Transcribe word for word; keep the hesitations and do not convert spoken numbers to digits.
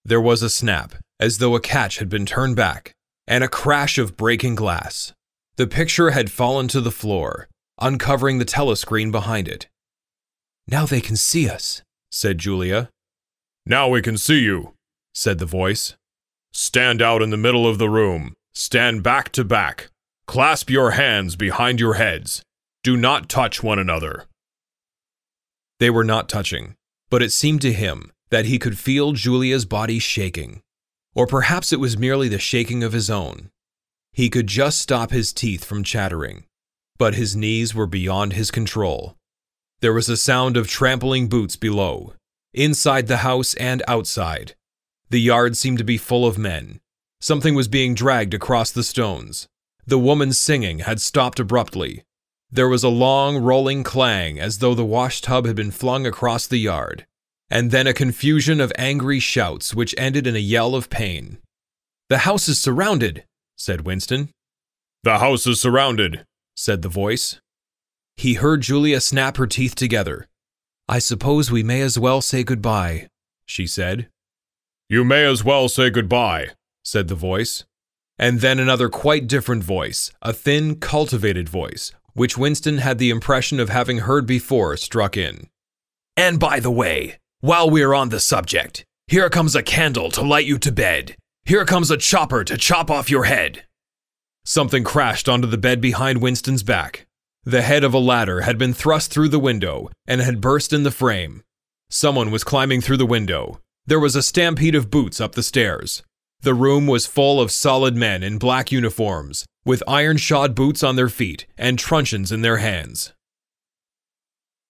There was a snap, as though a catch had been turned back, and a crash of breaking glass. The picture had fallen to the floor, uncovering the telescreen behind it. "Now they can see us," said Julia. "Now we can see you," said the voice. "Stand out in the middle of the room. Stand back to back. Clasp your hands behind your heads. Do not touch one another." They were not touching, but it seemed to him that he could feel Julia's body shaking. Or perhaps it was merely the shaking of his own. He could just stop his teeth from chattering, but his knees were beyond his control. There was a sound of trampling boots below, inside the house and outside. The yard seemed to be full of men. Something was being dragged across the stones. The woman's singing had stopped abruptly. There was a long, rolling clang as though the wash tub had been flung across the yard, and then a confusion of angry shouts which ended in a yell of pain. "The house is surrounded," said Winston. "The house is surrounded," said the voice. He heard Julia snap her teeth together. "I suppose we may as well say goodbye," she said. "You may as well say goodbye," said the voice. And then another quite different voice, a thin, cultivated voice, which Winston had the impression of having heard before, struck in. "And by the way, while we are on the subject, here comes a candle to light you to bed. Here comes a chopper to chop off your head." Something crashed onto the bed behind Winston's back. The head of a ladder had been thrust through the window and had burst in the frame. Someone was climbing through the window. There was a stampede of boots up the stairs. The room was full of solid men in black uniforms, with iron-shod boots on their feet and truncheons in their hands.